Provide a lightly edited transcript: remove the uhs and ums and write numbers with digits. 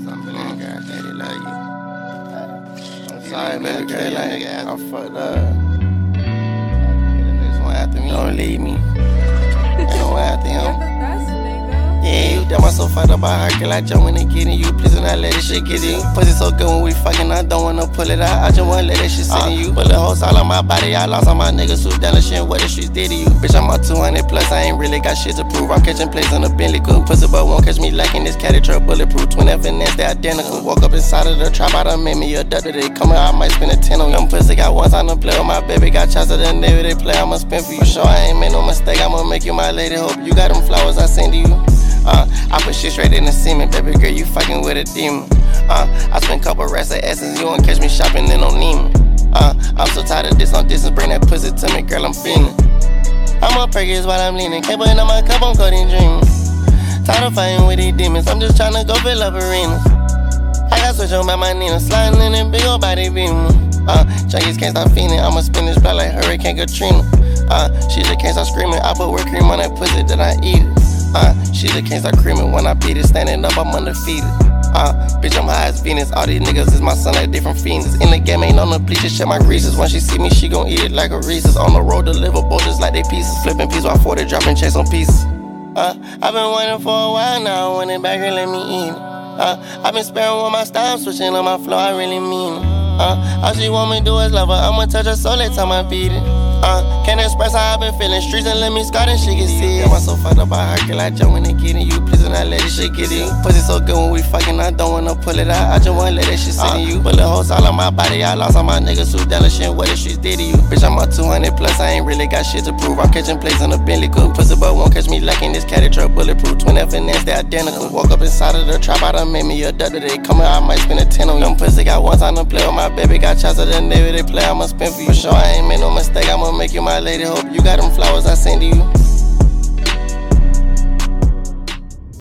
Daddy love you. I'm sorry, baby girl, like, I fucked up. This one after me, don't leave me. Ain't one after him. Yeah, you damn, I'm so fucked up by her, girl. I jump when they getting you. Please do not let this shit get in you. Pussy so good when we fucking, I don't wanna pull it out. I just wanna let that shit sit in you. Bullet holes all on my body, I lost all my niggas who down the shit. What the streets did to you? Bitch, I'm on 200 plus, I ain't really got shit to prove. I'm catching plays on the Bentley coupe. Pussy but won't catch me lacking this caddy truck bulletproof. Twin F and S, they identical. Woke up inside of the trap, I done made me a duck today. Coming out, I might spend a 10 on them pussy. Got one time to play with my baby, got shots of the Navy, they play, I'ma spend for you. For sure, I ain't made no mistake, I'ma make you my lady. Hope you got them flowers I send to you. I put shit straight in the semen, baby girl, you fucking with a demon. I spent couple racks of essence, you won't catch me shopping in no Neiman. I'm so tired of this on distance, bring that pussy to me, girl, I'm feeling. I'm on Perkins while I'm leaning, can't put in my cup, I'm coding dreaming. Tired of fighting with these demons, I'm just tryna go fill up arenas. I got switch on by my Nina, sliding in that big old body beaming. Junkies can't stop feeling, I'ma spin this blood like Hurricane Katrina. She just can't stop screaming, I put whipped cream on that pussy, then I eat it. She just can't stop creaming when I beat it. Standing up, I'm undefeated. Bitch, I'm high as Venus. All these niggas is my son like different fiends. In the game, ain't on the bleachers, check my greases. When she see me, she gon' eat it like a Reese's. On the road, deliverable just like they pieces. Flipping pieces while 40, dropping checks on pieces. I've been waiting for a while now. I want it back here, let me eat it. I've been sparing with my style, switching on my flow, I really mean it. All she want me do is love her. I'ma touch her soul, every time I beat it. Can't express how I been feeling. Streets and let me scar and she can see it. I'm so fucked up by her, girl. I jump when they getting you. Please do not let this shit get in you. Pussy so good when we fucking, I don't wanna pull it out. I just wanna let that shit sit in you. Bullet holes all on my body, I lost all my niggas who down the shit. What the streets did to you? Bitch, I'm on 200 plus, I ain't really got shit to prove. I'm catching plays on the Bentley coupe. Pussy but won't catch me lacking this caddy truck bulletproof. Twin F and S, they identical. Woke up inside of the trap, I done made me a duck today. Coming out, I might spend a 10 on them pussy. Got one time to play with my baby, got shots of the Navy, they play, I'ma spend for you. For sure, I ain't made no mistake, I'ma make you my lady. Hope you got them flowers I send to you.